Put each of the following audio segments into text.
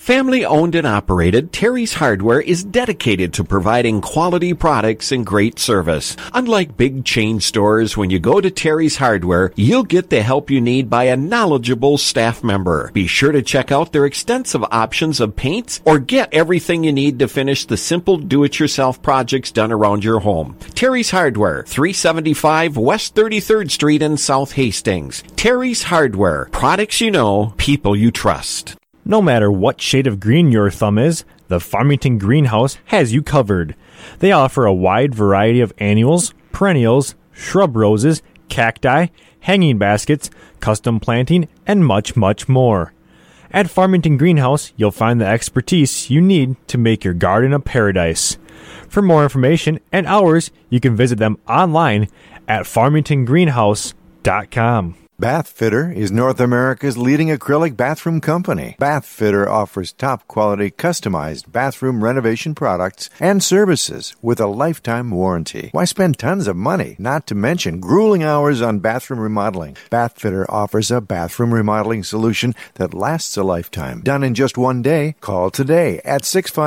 Family owned and operated, Terry's Hardware is dedicated to providing quality products and great service. Unlike big chain stores, when you go to Terry's Hardware, you'll get the help you need by a knowledgeable staff member. Be sure to check out their extensive options of paints or get everything you need to finish the simple do-it-yourself projects done around your home. Terry's Hardware, 375 West 33rd Street in South Hastings. Terry's Hardware, products you know, people you trust. No matter what shade of green your thumb is, the Farmington Greenhouse has you covered. They offer a wide variety of annuals, perennials, shrub roses, cacti, hanging baskets, custom planting, and much, much more. At Farmington Greenhouse, you'll find the expertise you need to make your garden a paradise. For more information and hours, you can visit them online at farmingtongreenhouse.com. Bathfitter is North America's leading acrylic bathroom company. Bathfitter offers top-quality, customized bathroom renovation products and services with a lifetime warranty. Why spend tons of money, not to mention grueling hours on bathroom remodeling? Bathfitter offers a bathroom remodeling solution that lasts a lifetime. Done in just one day? Call today at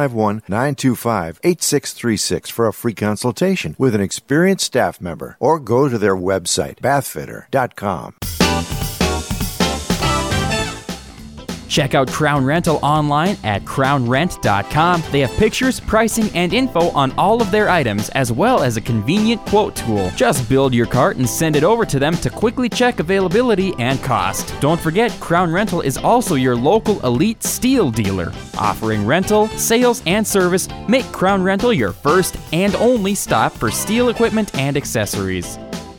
651-925-8636 for a free consultation with an experienced staff member, or go to their website, bathfitter.com. Check out Crown Rental online at crownrent.com. They have pictures, pricing, and info on all of their items, as well as a convenient quote tool. Just build your cart and send it over to them to quickly check availability and cost. Don't forget, Crown Rental is also your local elite steel dealer. Offering rental, sales, and service, make Crown Rental your first and only stop for steel equipment and accessories.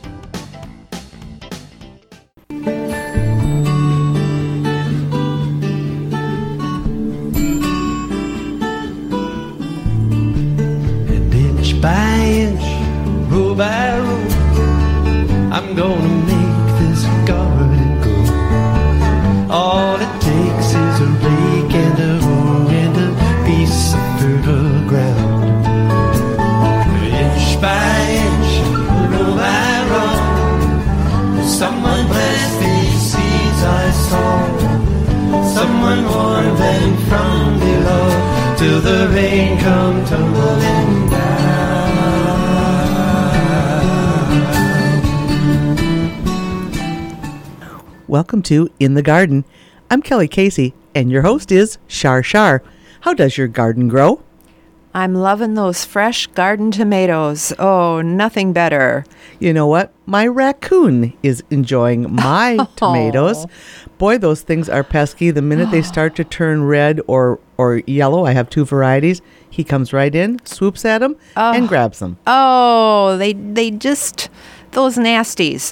By inch, row by row, I'm gonna make this garden grow. All it takes is a rake and a hoe and a piece of fertile ground. Inch by inch, row by row, someone blessed these seeds I sow. Someone warned them from below till the rain come tumbling down. Welcome to In the Garden. I'm Kelly Casey, and your host is Shar Shar. How does your garden grow? I'm loving those fresh garden tomatoes. Oh, nothing better. You know what? My raccoon is enjoying my tomatoes. Boy, those things are pesky. The minute they start to turn red or yellow, I have two varieties, he comes right in, swoops at them, and grabs them. Oh, they just, those nasties.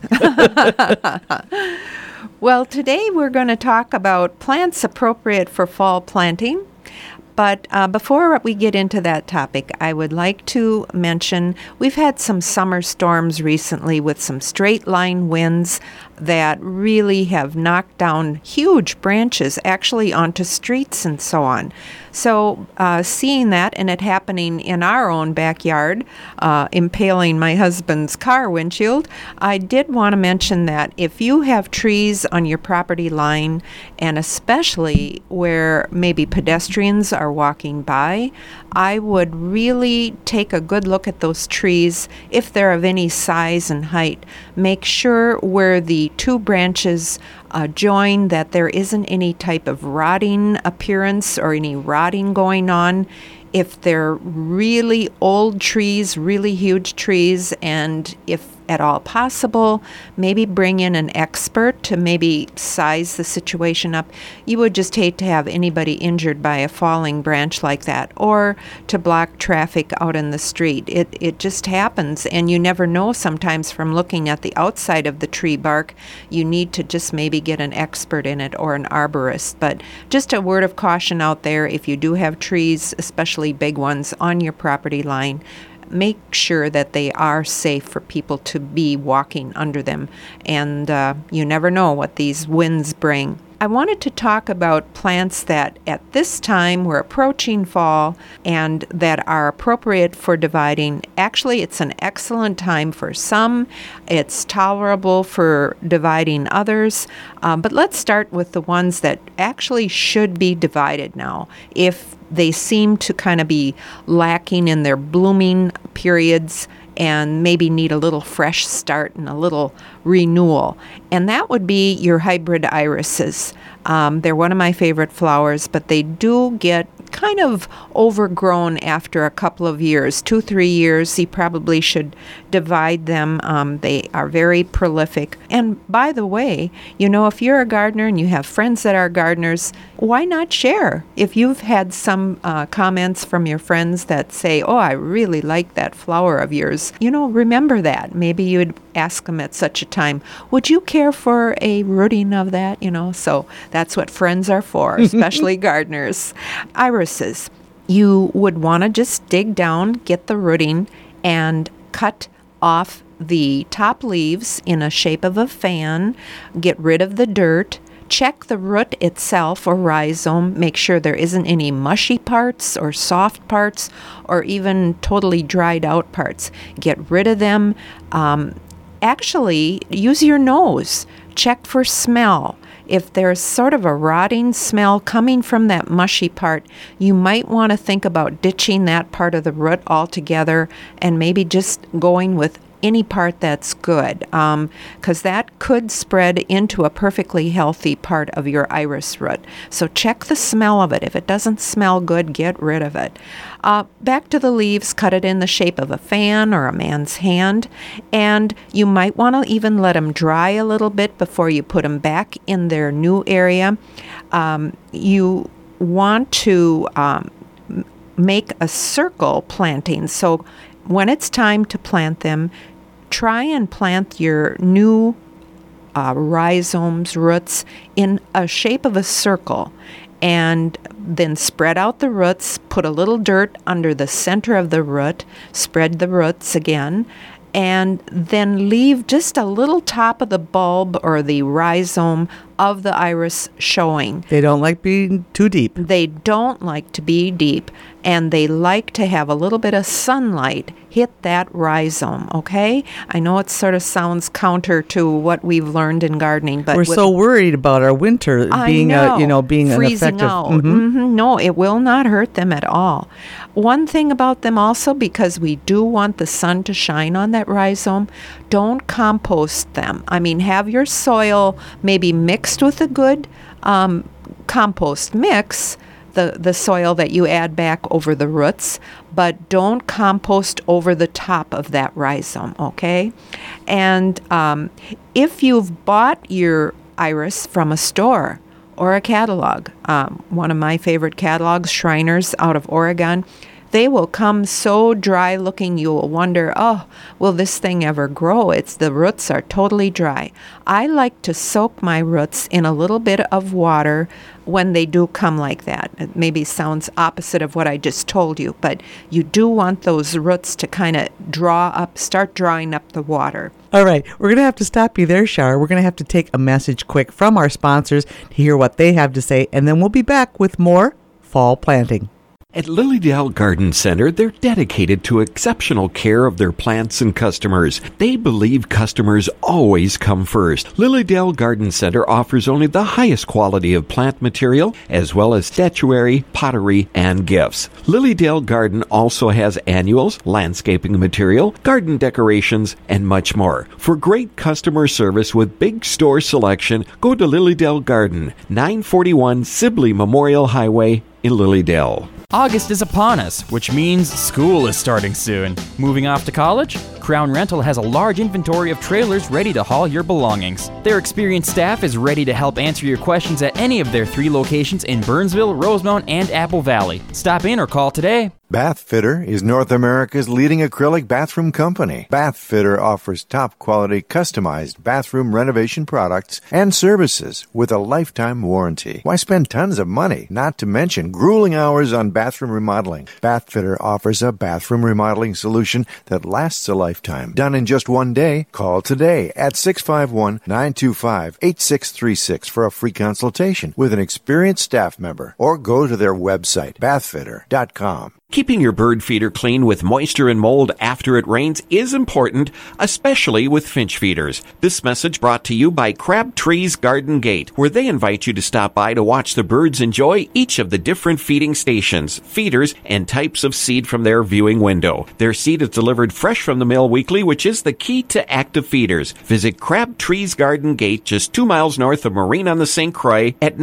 Well, today we're going to talk about plants appropriate for fall planting. But before we get into that topic, I would like to mention we've had some summer storms recently with some straight line winds that really have knocked down huge branches actually onto streets and so on. So seeing that and it happening in our own backyard, impaling my husband's car windshield, I did want to mention that if you have trees on your property line, and especially where maybe pedestrians are walking by, I would really take a good look at those trees if they're of any size and height. Make sure where the two branches join that there isn't any type of rotting appearance or any rotting going on. If they're really old trees, really huge trees, and if at all possible, maybe bring in an expert to maybe size the situation up. You would just hate to have anybody injured by a falling branch like that, or to block traffic out in the street. It just happens, and you never know sometimes from looking at the outside of the tree bark. You need to just maybe get an expert in it or an arborist. But just a word of caution out there, if you do have trees, especially big ones, on your property line, make sure that they are safe for people to be walking under them. And you never know what these winds bring. I wanted to talk about plants that at this time we're approaching fall and that are appropriate for dividing. Actually, it's an excellent time for some. It's tolerable for dividing others. But let's start with the ones that actually should be divided now. If they seem to kind of be lacking in their blooming periods and maybe need a little fresh start and a little renewal. And that would be your hybrid irises. They're one of my favorite flowers, but they do get kind of overgrown after a couple of years, 2-3 years. You probably should divide them. They are very prolific. And by the way, if you're a gardener and you have friends that are gardeners, why not share? If you've had some comments from your friends that say, oh, I really like that flower of yours, remember that. Maybe you'd ask them at such a time, would you care for a rooting of that? So that's what friends are for, especially gardeners. Irises. You would want to just dig down, get the rooting, and cut off the top leaves in a shape of a fan, get rid of the dirt, check the root itself or rhizome, make sure there isn't any mushy parts or soft parts or even totally dried out parts. Get rid of them. Actually, use your nose. Check for smell. If there's sort of a rotting smell coming from that mushy part, you might want to think about ditching that part of the root altogether and maybe just going with any part that's good, because that could spread into a perfectly healthy part of your iris root. So check the smell of it. If it doesn't smell good, get rid of it. Back to the leaves, cut it in the shape of a fan or a man's hand, and you might want to even let them dry a little bit before you put them back in their new area. You want to make a circle planting. So when it's time to plant them, try and plant your new rhizomes, roots, in a shape of a circle. And then spread out the roots, put a little dirt under the center of the root, spread the roots again, and then leave just a little top of the bulb or the rhizome of the iris showing. They don't like being too deep. They don't like to be deep, and they like to have a little bit of sunlight hit that rhizome, okay? I know it sort of sounds counter to what we've learned in gardening, but we're so worried about our winter being being freezing an effective. out. No, it will not hurt them at all. One thing about them also, because we do want the sun to shine on that rhizome, don't compost them. I mean, have your soil maybe mixed with a good compost mix, the soil that you add back over the roots, but don't compost over the top of that rhizome, okay? And if you've bought your iris from a store or a catalog, one of my favorite catalogs, Shriners out of Oregon, they will come so dry looking you will wonder, oh, will this thing ever grow? The roots are totally dry. I like to soak my roots in a little bit of water when they do come like that. It maybe sounds opposite of what I just told you, but you do want those roots to kind of start drawing up the water. All right, we're going to have to stop you there, Shar. We're going to have to take a message quick from our sponsors to hear what they have to say, and then we'll be back with more fall planting. At Lilydale Garden Center, they're dedicated to exceptional care of their plants and customers. They believe customers always come first. Lilydale Garden Center offers only the highest quality of plant material, as well as statuary, pottery, and gifts. Lilydale Garden also has annuals, landscaping material, garden decorations, and much more. For great customer service with big store selection, go to Lilydale Garden, 941 Sibley Memorial Highway in Lilydale. August is upon us, which means school is starting soon. Moving off to college? Crown Rental has a large inventory of trailers ready to haul your belongings. Their experienced staff is ready to help answer your questions at any of their 3 locations in Burnsville, Rosemount, and Apple Valley. Stop in or call today. Bath Fitter is North America's leading acrylic bathroom company. Bath Fitter offers top-quality, customized bathroom renovation products and services with a lifetime warranty. Why spend tons of money, not to mention grueling hours on bathroom remodeling? Bath Fitter offers a bathroom remodeling solution that lasts a lifetime. Done in just one day? Call today at 651-925-8636 for a free consultation with an experienced staff member, or go to their website, bathfitter.com. Keeping your bird feeder clean with moisture and mold after it rains is important, especially with finch feeders. This message brought to you by Crabtree's Garden Gate, where they invite you to stop by to watch the birds enjoy each of the different feeding stations, feeders, and types of seed from their viewing window. Their seed is delivered fresh from the mill weekly, which is the key to active feeders. Visit Crabtree's Garden Gate just 2 miles north of Marine on the St. Croix at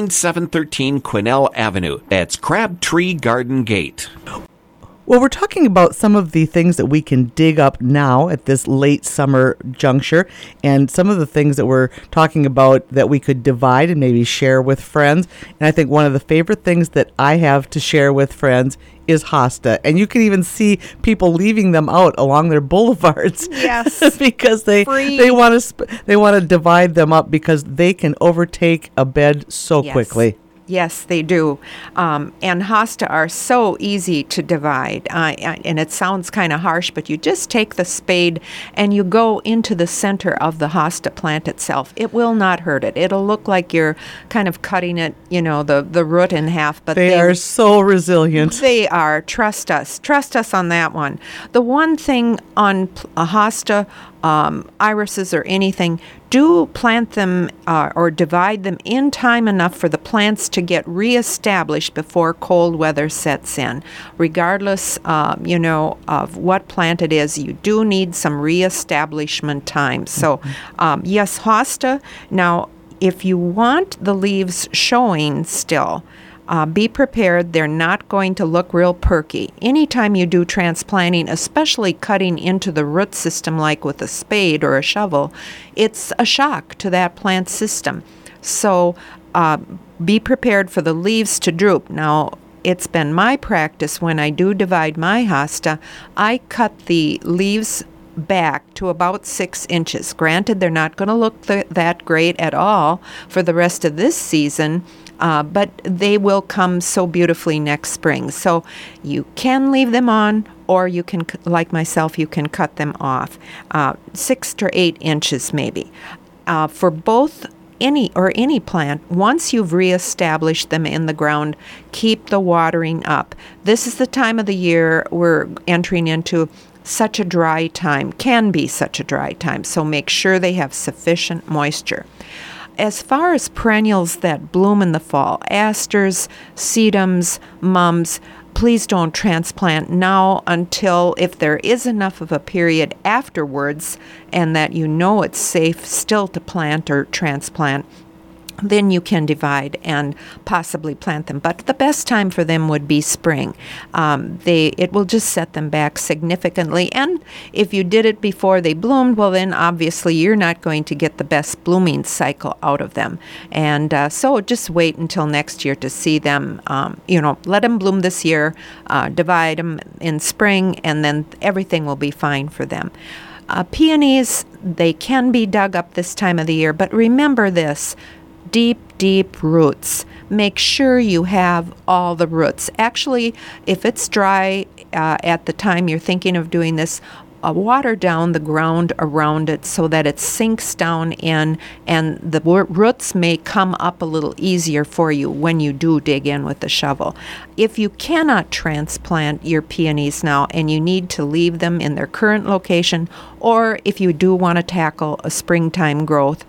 19713 Quinnell Avenue. That's Crabtree Garden Gate. Well, we're talking about some of the things that we can dig up now at this late summer juncture, and some of the things that we're talking about that we could divide and maybe share with friends. And I think one of the favorite things that I have to share with friends is hosta, and you can even see people leaving them out along their boulevards. Yes, because they want to divide them up because they can overtake a bed so quickly. Yes, they do. And hosta are so easy to divide. And it sounds kind of harsh, but you just take the spade and you go into the center of the hosta plant itself. It will not hurt it. It'll look like you're kind of cutting it, the root in half. But they are so resilient. They are. Trust us. Trust us on that one. The one thing on a hosta, irises or anything, do plant them or divide them in time enough for the plants to get reestablished before cold weather sets in. Regardless, of what plant it is, you do need some reestablishment time. So, yes, hosta. Now, if you want the leaves showing still, be prepared. They're not going to look real perky. Anytime you do transplanting, especially cutting into the root system like with a spade or a shovel, it's a shock to that plant system. So be prepared for the leaves to droop. Now, it's been my practice when I do divide my hosta, I cut the leaves back to about 6 inches. Granted, they're not going to look that great at all for the rest of this season, but they will come so beautifully next spring. So you can leave them on, or you can, like myself, you can cut them off 6 to 8 inches maybe. For both any plant, once you've reestablished them in the ground, keep the watering up. This is the time of the year we're entering into such a dry time, can be such a dry time, so make sure they have sufficient moisture. As far as perennials that bloom in the fall, asters, sedums, mums, please don't transplant now until, if there is enough of a period afterwards and that you know it's safe still to plant or transplant, then you can divide and possibly plant them. But the best time for them would be spring. It will just set them back significantly. And if you did it before they bloomed, well, then obviously you're not going to get the best blooming cycle out of them. And so just wait until next year to see them, let them bloom this year, divide them in spring, and then everything will be fine for them. Peonies, they can be dug up this time of the year, but remember this: deep roots. Make sure you have all the roots. Actually, if it's dry at the time you're thinking of doing this, water down the ground around it so that it sinks down in, and the roots may come up a little easier for you when you do dig in with the shovel. If you cannot transplant your peonies now and you need to leave them in their current location, or if you do want to tackle a springtime growth,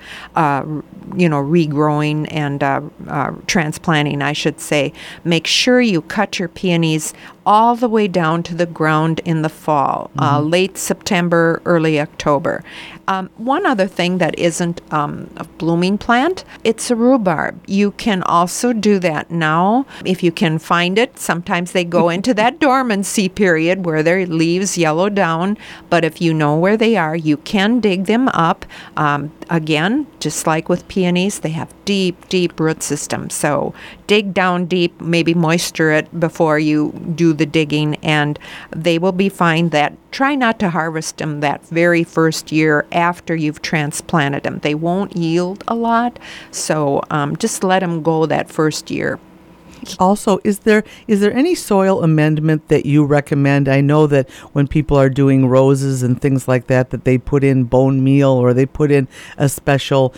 regrowing and transplanting, I should say, make sure you cut your peonies all the way down to the ground in the fall, late September, early October. One other thing that isn't a blooming plant, it's a rhubarb. You can also do that now if you can find it. Sometimes they go into that dormancy period where their leaves yellow down, but if you know where they are, you can dig them up. Again, just like with peonies, they have deep, deep root systems. So dig down deep, maybe moisture it before you do the digging, and they will be fine. That try not to harvest them that very first year after you've transplanted them. They won't yield a lot, so just let them go that first year. Also, is there any soil amendment that you recommend? I know that when people are doing roses and things like that they put in bone meal, or they put in a special,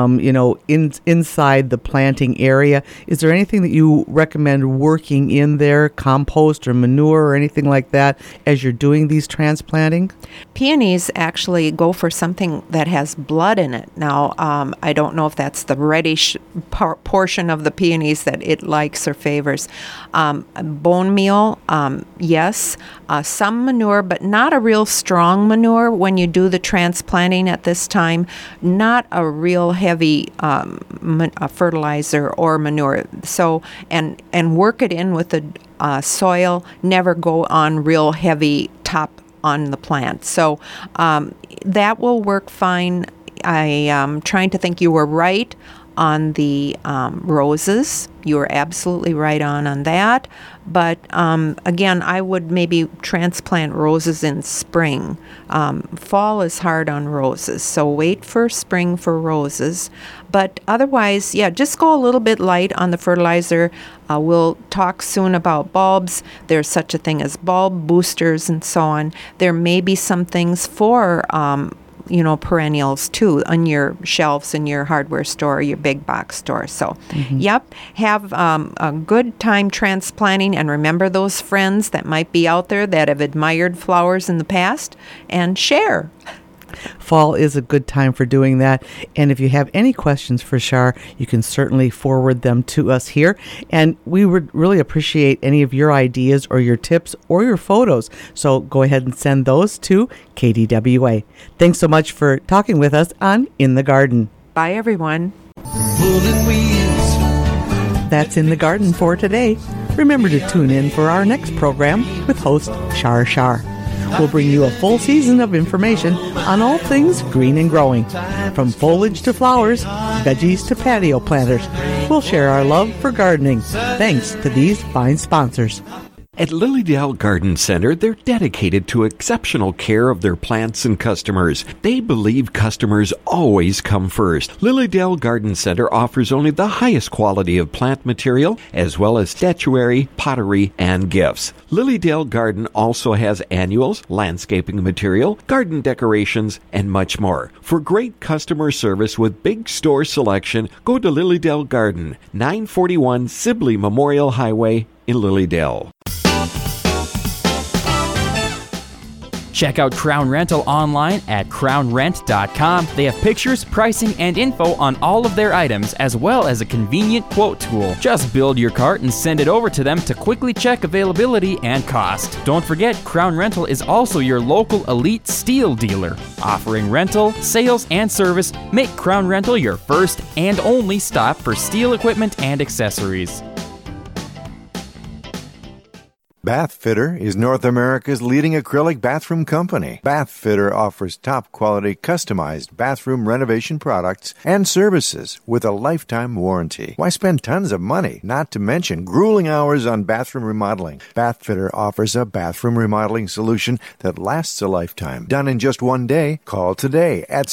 inside the planting area. Is there anything that you recommend working in there, compost or manure or anything like that, as you're doing these transplanting? Peonies actually go for something that has blood in it. Now, I don't know if that's the reddish portion of the peonies that it likes or favors. Bone meal, yes. Some manure, but not a real strong manure when you do the transplanting at this time. Not a real heavy fertilizer or manure. So, and work it in with the soil. Never go on real heavy top on the plant. So that will work fine. I am trying to think. You were right on the roses. You were absolutely right on that. But again, I would maybe transplant roses in spring. Fall is hard on roses, so wait for spring for roses. But otherwise, yeah, just go a little bit light on the fertilizer. We'll talk soon about bulbs. There's such a thing as bulb boosters and so on. There may be some things for perennials too on your shelves in your hardware store, your big box store. So, yep, have a good time transplanting, and remember those friends that might be out there that have admired flowers in the past, and share. Fall is a good time for doing that. And if you have any questions for Shar, you can certainly forward them to us here. And we would really appreciate any of your ideas or your tips or your photos. So go ahead and send those to KDWA. Thanks so much for talking with us on In the Garden. Bye, everyone. Pulling wheels. That's In the Garden for today. Remember to tune in for our next program with host Shar. We'll bring you a full season of information on all things green and growing. From foliage to flowers, veggies to patio planters, we'll share our love for gardening, thanks to these fine sponsors. At Lilydale Garden Center, they're dedicated to exceptional care of their plants and customers. They believe customers always come first. Lilydale Garden Center offers only the highest quality of plant material, as well as statuary, pottery, and gifts. Lilydale Garden also has annuals, landscaping material, garden decorations, and much more. For great customer service with big store selection, go to Lilydale Garden, 941 Sibley Memorial Highway in Lilydale. Check out Crown Rental online at crownrent.com. They have pictures, pricing, and info on all of their items, as well as a convenient quote tool. Just build your cart and send it over to them to quickly check availability and cost. Don't forget, Crown Rental is also your local elite steel dealer. Offering rental, sales, and service, make Crown Rental your first and only stop for steel equipment and accessories. Bath Fitter is North America's leading acrylic bathroom company. Bath Fitter offers top-quality, customized bathroom renovation products and services with a lifetime warranty. Why spend tons of money, not to mention grueling hours on bathroom remodeling? Bath Fitter offers a bathroom remodeling solution that lasts a lifetime. Done in just one day? Call today at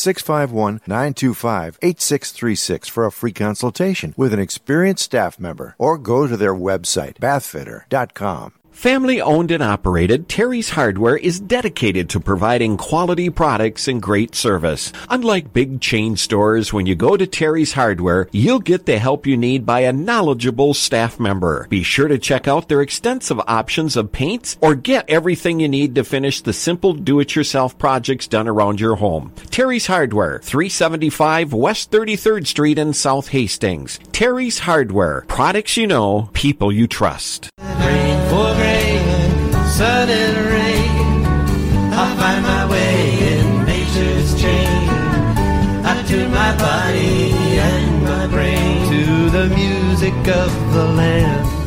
651-925-8636 for a free consultation with an experienced staff member, or go to their website, bathfitter.com. Family owned and operated, Terry's Hardware is dedicated to providing quality products and great service. Unlike big chain stores, when you go to Terry's Hardware, you'll get the help you need by a knowledgeable staff member. Be sure to check out their extensive options of paints or get everything you need to finish the simple do-it-yourself projects done around your home. Terry's Hardware, 375 West 33rd Street in South Hastings. Terry's Hardware, products you know, people you trust. Rain for grain, sun and rain, I'll find my way in nature's chain. I tune my body and my brain to the music of the land.